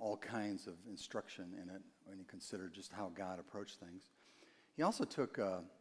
all kinds of instruction in it when you consider just how God approached things. He also took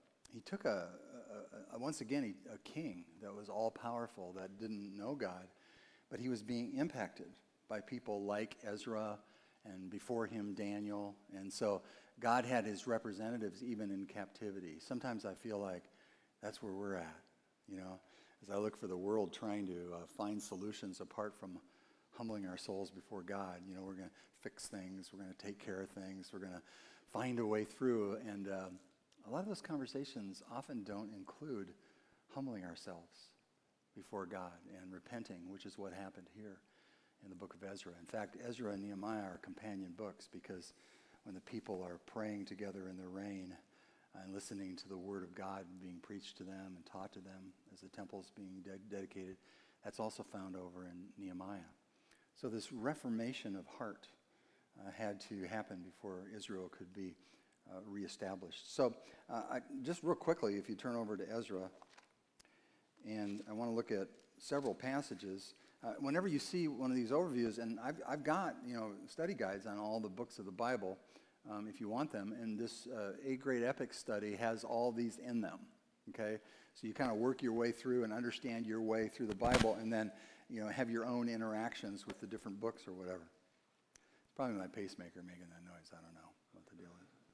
once again a king that was all powerful, that didn't know God, but he was being impacted by people like Ezra and before him Daniel. And so God had his representatives even in captivity. Sometimes I feel like that's where we're at, as I look for the world trying to find solutions apart from humbling our souls before God. We're going to fix things, we're going to take care of things, we're going to find a way through. And a lot of those conversations often don't include humbling ourselves before God and repenting, which is what happened here in the book of Ezra. In fact, Ezra and Nehemiah are companion books, because when the people are praying together in the rain and listening to the word of God being preached to them and taught to them as the temple's being dedicated, that's also found over in Nehemiah. So this reformation of heart had to happen before Israel could be reestablished. So just real quickly, if you turn over to Ezra, and I want to look at several passages. Whenever you see one of these overviews, and I've got study guides on all the books of the Bible, if you want them, and this 8th grade epic study has all these in them. Okay, so you kind of work your way through and understand your way through the Bible, and then have your own interactions with the different books or whatever. It's probably my pacemaker making that noise. I don't know what the deal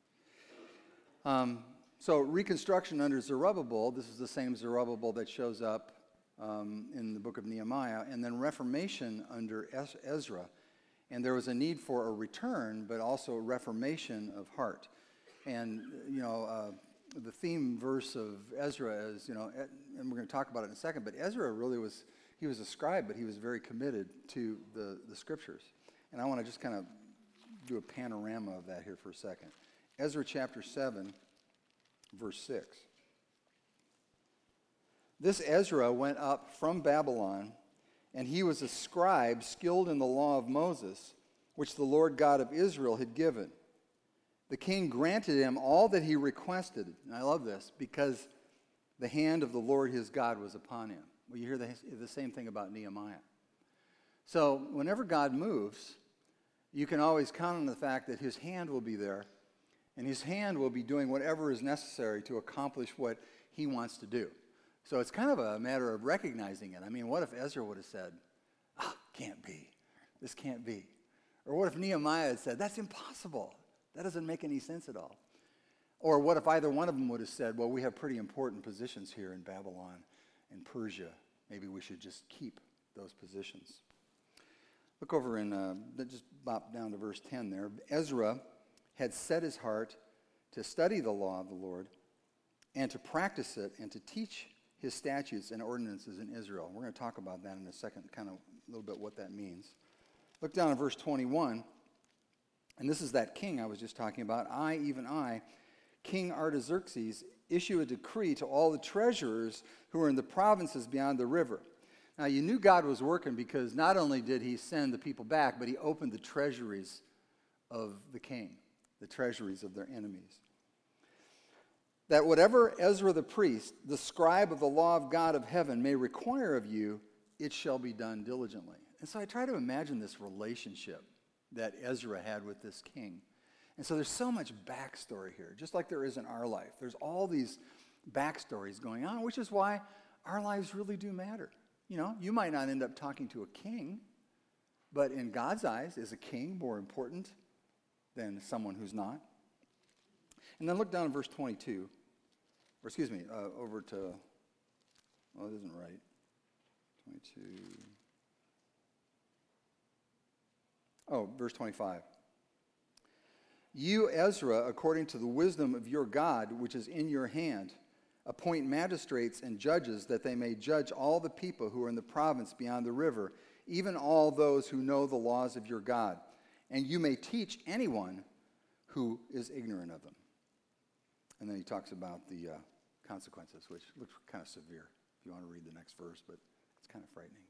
is. So reconstruction under Zerubbabel, this is the same Zerubbabel that shows up in the book of Nehemiah, and then reformation under Ezra. And there was a need for a return, but also a reformation of heart. And, the theme verse of Ezra is, and we're going to talk about it in a second, but Ezra really he was a scribe, but he was very committed to the scriptures. And I want to just kind of do a panorama of that here for a second. Ezra chapter 7, verse 6. This Ezra went up from Babylon, and he was a scribe skilled in the law of Moses, which the Lord God of Israel had given. The king granted him all that he requested. And I love this, because the hand of the Lord his God was upon him. Well, you hear the same thing about Nehemiah. So whenever God moves, you can always count on the fact that his hand will be there, and his hand will be doing whatever is necessary to accomplish what he wants to do. So it's kind of a matter of recognizing it. I mean, what if Ezra would have said, can't be. This can't be. Or what if Nehemiah had said, that's impossible. That doesn't make any sense at all. Or what if either one of them would have said, well, we have pretty important positions here in Babylon and Persia. Maybe we should just keep those positions. Look over in, just bop down to verse 10 there. Ezra had set his heart to study the law of the Lord and to practice it and to teach his statutes and ordinances in Israel. We're going to talk about that in a second, kind of a little bit what that means. Look down at verse 21. And this is that king I was just talking about. Even I, King Artaxerxes, issue a decree to all the treasurers who are in the provinces beyond the river. Now, you knew God was working, because not only did he send the people back, but he opened the treasuries of the king, the treasuries of their enemies. That whatever Ezra the priest, the scribe of the law of God of heaven, may require of you, it shall be done diligently. And so I try to imagine this relationship that Ezra had with this king. And so there's so much backstory here, just like there is in our life. There's all these backstories going on, which is why our lives really do matter. You might not end up talking to a king, but in God's eyes, is a king more important than someone who's not? And then look down at verse 22. Or excuse me, over to, it isn't right. 22. Verse 25. You, Ezra, according to the wisdom of your God, which is in your hand, appoint magistrates and judges, that they may judge all the people who are in the province beyond the river, even all those who know the laws of your God. And you may teach anyone who is ignorant of them. And then he talks about the consequences, which looks kind of severe, if you want to read the next verse, but it's kind of frightening.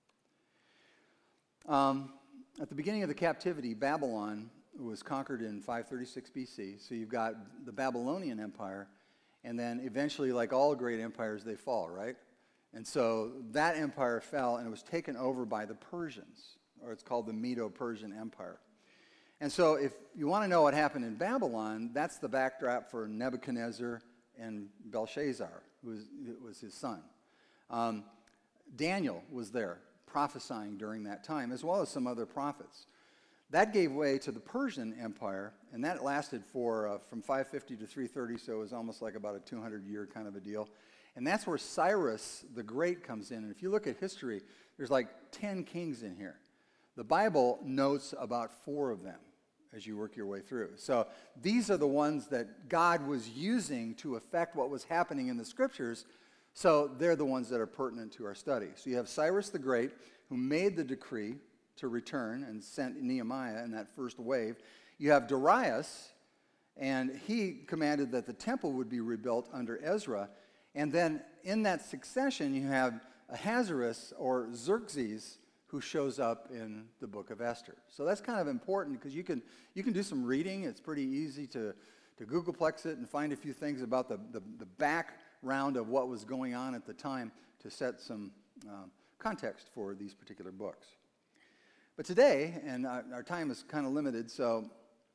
At the beginning of the captivity, Babylon was conquered in 536 BC. So you've got the Babylonian Empire, and then eventually, like all great empires, they fall, right? And so that empire fell, and it was taken over by the Persians, or it's called the Medo-Persian Empire. And so if you want to know what happened in Babylon, that's the backdrop for Nebuchadnezzar and Belshazzar, who was his son. Daniel was there prophesying during that time, as well as some other prophets. That gave way to the Persian Empire, and that lasted for from 550 to 330, so it was almost like about a 200-year kind of a deal. And that's where Cyrus the Great comes in. And if you look at history, there's like 10 kings in here. The Bible notes about 4 of them as you work your way through. So these are the ones that God was using to affect what was happening in the scriptures. So they're the ones that are pertinent to our study. So you have Cyrus the Great, who made the decree to return and sent Nehemiah in that first wave. You have Darius, and he commanded that the temple would be rebuilt under Ezra. And then in that succession, you have Ahasuerus or Xerxes, who shows up in the book of Esther. So that's kind of important because you can do some reading. It's pretty easy to Googleplex it and find a few things about the background of what was going on at the time to set some context for these particular books. But today, and our time is kind of limited, so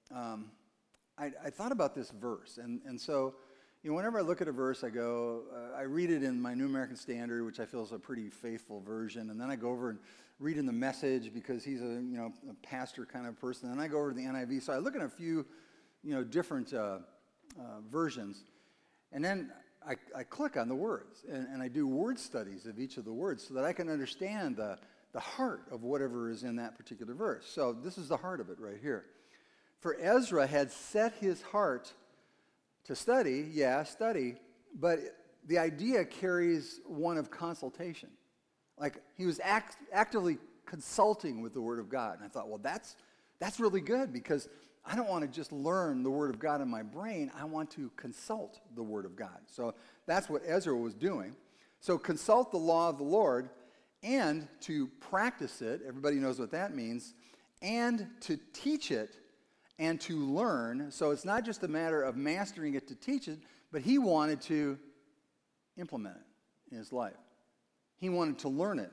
I thought about this verse. And so, whenever I look at a verse, I go, I read it in my New American Standard, which I feel is a pretty faithful version, and then I go over and read in the Message because he's a pastor kind of person, and I go over to the NIV. So I look at a few, different versions, and then I click on the words, and I do word studies of each of the words so that I can understand the heart of whatever is in that particular verse. So this is the heart of it right here. For Ezra had set his heart to study, but the idea carries one of consultation. Like he was actively consulting with the Word of God. And I thought, well, that's really good because I don't want to just learn the Word of God in my brain. I want to consult the Word of God. So that's what Ezra was doing. So consult the law of the Lord and to practice it. Everybody knows what that means. And to teach it and to learn. So it's not just a matter of mastering it to teach it, but he wanted to implement it in his life. He wanted to learn it.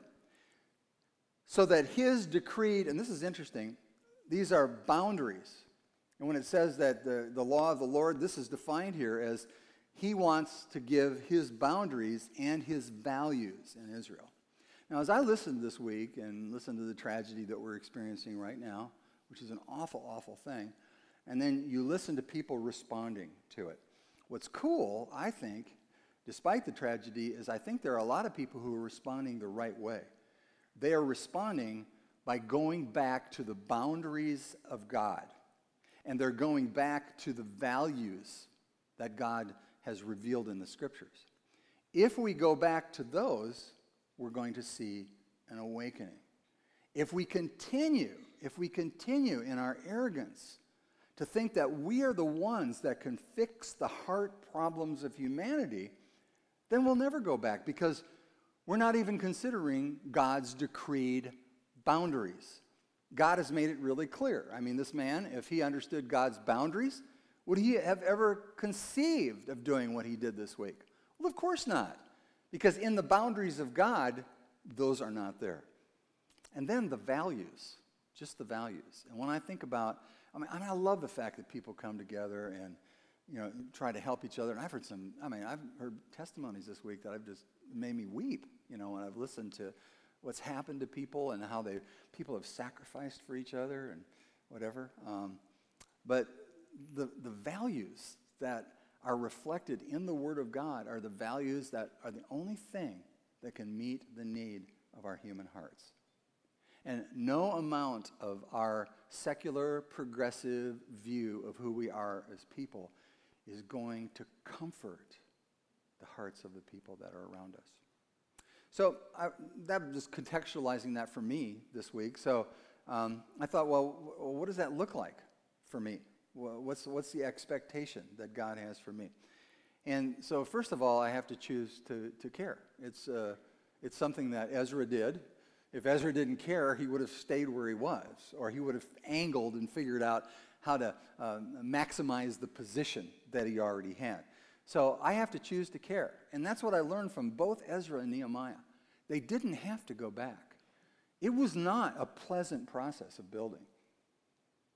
So that his decreed, and this is interesting, these are boundaries. And when it says that the law of the Lord, this is defined here as he wants to give his boundaries and his values in Israel. Now, as I listened this week and listened to the tragedy that we're experiencing right now, which is an awful, awful thing, and then you listen to people responding to it. What's cool, I think, despite the tragedy, is I think there are a lot of people who are responding the right way. They are responding by going back to the boundaries of God. And they're going back to the values that God has revealed in the scriptures. If we go back to those, we're going to see an awakening. If we continue in our arrogance to think that we are the ones that can fix the heart problems of humanity, then we'll never go back because we're not even considering God's decreed boundaries. God has made it really clear. I mean, this man, if he understood God's boundaries, would he have ever conceived of doing what he did this week? Well, of course not. Because in the boundaries of God, those are not there. And then the values, just the values. And when I think about, I love the fact that people come together and, try to help each other. And I've heard testimonies this week that have just made me weep, when I've listened to what's happened to people and how people have sacrificed for each other and whatever. But the values that are reflected in the Word of God are the values that are the only thing that can meet the need of our human hearts. And no amount of our secular, progressive view of who we are as people is going to comfort the hearts of the people that are around us. So that just contextualizing that for me this week. So I thought, well, what does that look like for me? What's the expectation that God has for me? And so first of all, I have to choose to care. It's something that Ezra did. If Ezra didn't care, he would have stayed where he was, or he would have angled and figured out how to maximize the position that he already had. So I have to choose to care. And that's what I learned from both Ezra and Nehemiah. They didn't have to go back. It was not a pleasant process of building.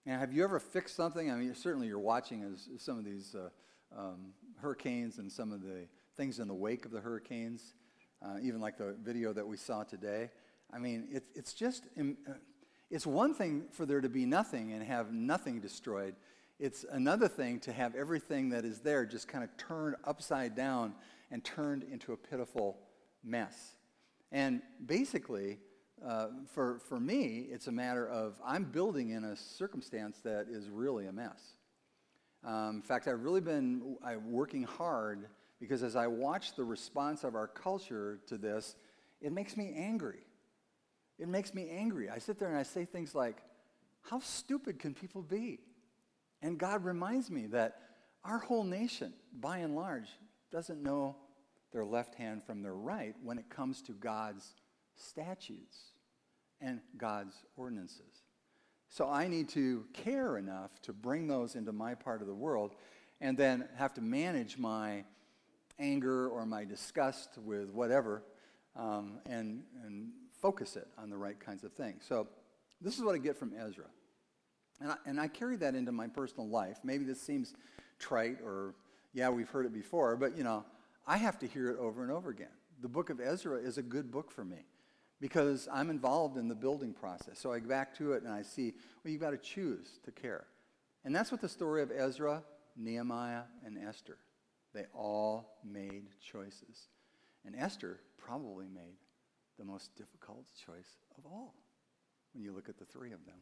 And have you ever fixed something? I mean, certainly you're watching as some of these hurricanes and some of the things in the wake of the hurricanes, even like the video that we saw today. I mean, it's just, it's one thing for there to be nothing and have nothing destroyed. It's another thing to have everything that is there just kind of turned upside down and turned into a pitiful mess. And basically, for me, it's a matter of I'm building in a circumstance that is really a mess. In fact, I've really been working hard because as I watch the response of our culture to this, it makes me angry. It makes me angry. I sit there and I say things like, how stupid can people be? And God reminds me that our whole nation, by and large, doesn't know their left hand from their right when it comes to God's statutes and God's ordinances. So I need to care enough to bring those into my part of the world and then have to manage my anger or my disgust with whatever and focus it on the right kinds of things. So this is what I get from Ezra. And I carry that into my personal life. Maybe this seems trite or, yeah, we've heard it before, but, I have to hear it over and over again. The book of Ezra is a good book for me because I'm involved in the building process. So I go back to it and I see, well, you've got to choose to care. And that's what the story of Ezra, Nehemiah, and Esther, they all made choices. And Esther probably made the most difficult choice of all when you look at the three of them.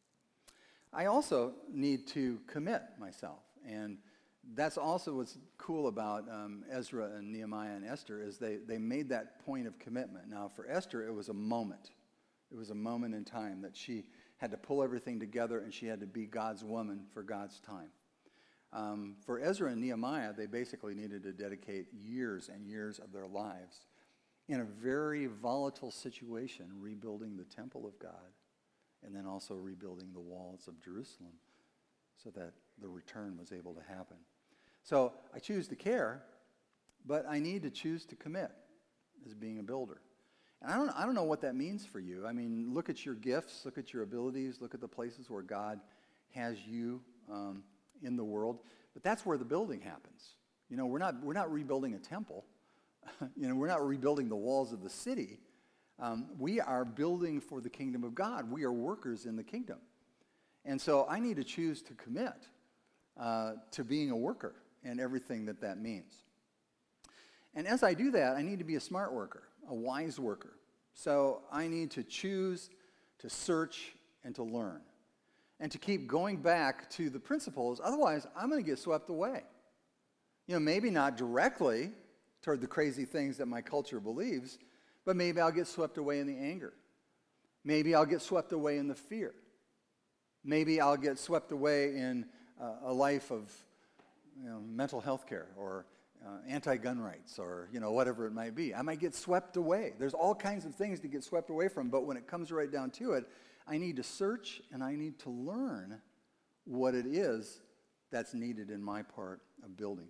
I also need to commit myself, and that's also what's cool about Ezra and Nehemiah and Esther is they made that point of commitment. Now, for Esther, it was a moment. It was a moment in time that she had to pull everything together, and she had to be God's woman for God's time. For Ezra and Nehemiah, they basically needed to dedicate years and years of their lives in a very volatile situation, rebuilding the temple of God, and then also rebuilding the walls of Jerusalem so that the return was able to happen. So I choose to care, but I need to choose to commit as being a builder. And I don't know what that means for you. I mean, look at your gifts, look at your abilities, look at the places where God has you in the world. But that's where the building happens. We're not rebuilding a temple. We're not rebuilding the walls of the city. We are building for the kingdom of God. We are workers in the kingdom. And so I need to choose to commit to being a worker and everything that means. And as I do that, I need to be a smart worker, a wise worker. So I need to choose to search and to learn and to keep going back to the principles. Otherwise, I'm going to get swept away. Maybe not directly toward the crazy things that my culture believes, but maybe I'll get swept away in the anger. Maybe I'll get swept away in the fear. Maybe I'll get swept away in a life of mental health care or anti-gun rights or whatever it might be. I might get swept away. There's all kinds of things to get swept away from, but when it comes right down to it, I need to search and I need to learn what it is that's needed in my part of building.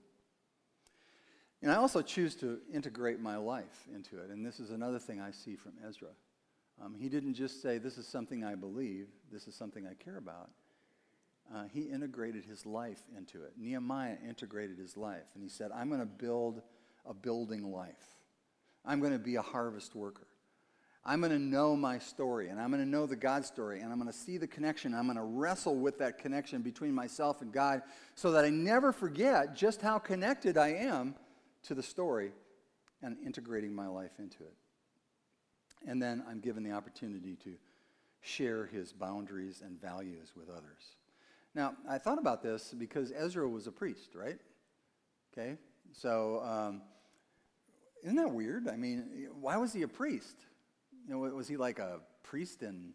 And I also choose to integrate my life into it. And this is another thing I see from Ezra. He didn't just say, this is something I believe, this is something I care about. He integrated his life into it. Nehemiah integrated his life. And he said, I'm going to build a building life. I'm going to be a harvest worker. I'm going to know my story, and I'm going to know the God story, and I'm going to see the connection. I'm going to wrestle with that connection between myself and God so that I never forget just how connected I am to the story and integrating my life into it. And then I'm given the opportunity to share his boundaries and values with others. Now, I thought about this because Ezra was a priest, right? Okay, so isn't that weird? I mean, why was he a priest? Was he like a priest in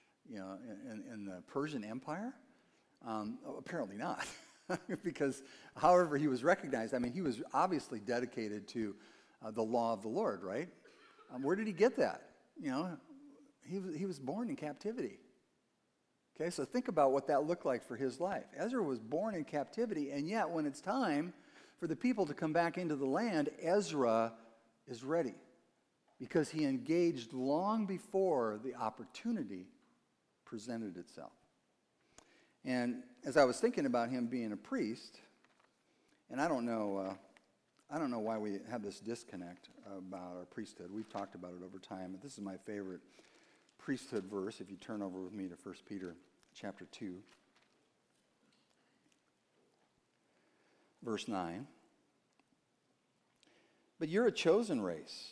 the Persian Empire? Apparently not, because however he was recognized, I mean, he was obviously dedicated to the law of the Lord, right? Where did he get that? He was born in captivity. Okay, so think about what that looked like for his life. Ezra was born in captivity, and yet when it's time for the people to come back into the land, Ezra is ready because he engaged long before the opportunity presented itself. And as I was thinking about him being a priest, and I don't know why we have this disconnect about our priesthood. We've talked about it over time, but this is my favorite priesthood verse. If you turn over with me to 1 Peter chapter 2, verse 9. But you're a chosen race.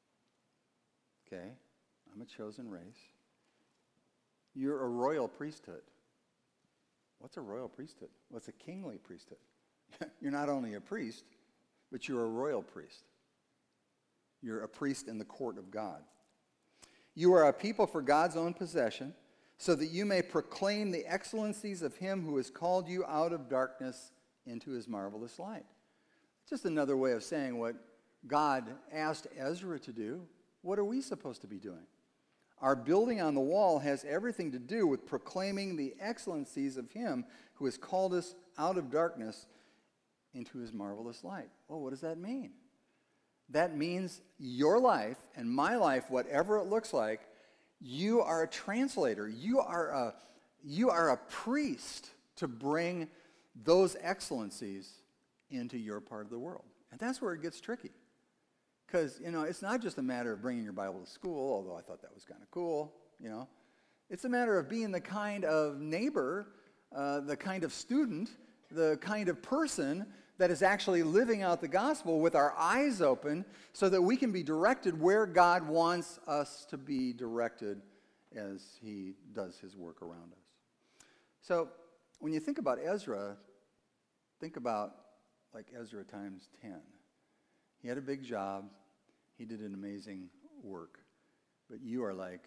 Okay? I'm a chosen race. You're a royal priesthood. What's a royal priesthood? Well, it's a kingly priesthood. You're not only a priest, but you're a royal priest. You're a priest in the court of God. You are a people for God's own possession, so that you may proclaim the excellencies of him who has called you out of darkness into his marvelous light. Just another way of saying what God asked Ezra to do. What are we supposed to be doing? Our building on the wall has everything to do with proclaiming the excellencies of him who has called us out of darkness into his marvelous light. Well, what does that mean? That means your life and my life, whatever it looks like, you are a translator. You are a priest to bring those excellencies into your part of the world. And that's where it gets tricky. Because, it's not just a matter of bringing your Bible to school, although I thought that was kind of cool, It's a matter of being the kind of neighbor, the kind of student, the kind of person that is actually living out the gospel with our eyes open so that we can be directed where God wants us to be directed as he does his work around us. So when you think about Ezra, think about like Ezra times 10. He had a big job. He did an amazing work. But you are like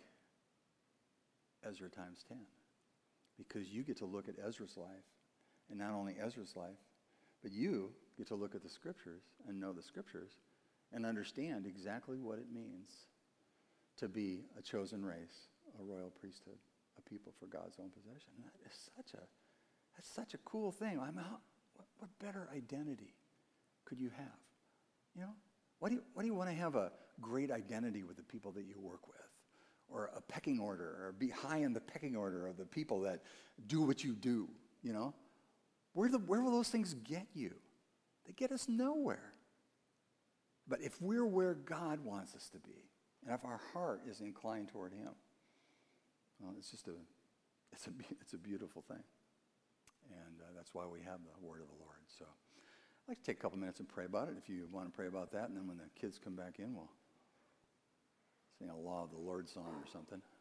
Ezra times 10 because you get to look at Ezra's life, and not only Ezra's life, but you get to look at the scriptures and know the scriptures and understand exactly what it means to be a chosen race, a royal priesthood, a people for God's own possession. That's such a cool thing. What better identity could you have? Why do you want to have a great identity with the people that you work with? Or a pecking order, or be high in the pecking order of the people that do what you do, Where will those things get you? They get us nowhere. But if we're where God wants us to be, and if our heart is inclined toward him, well, it's a beautiful thing. And that's why we have the word of the Lord. So I'd like to take a couple minutes and pray about it if you want to pray about that. And then when the kids come back in, we'll sing a Law of the Lord song or something.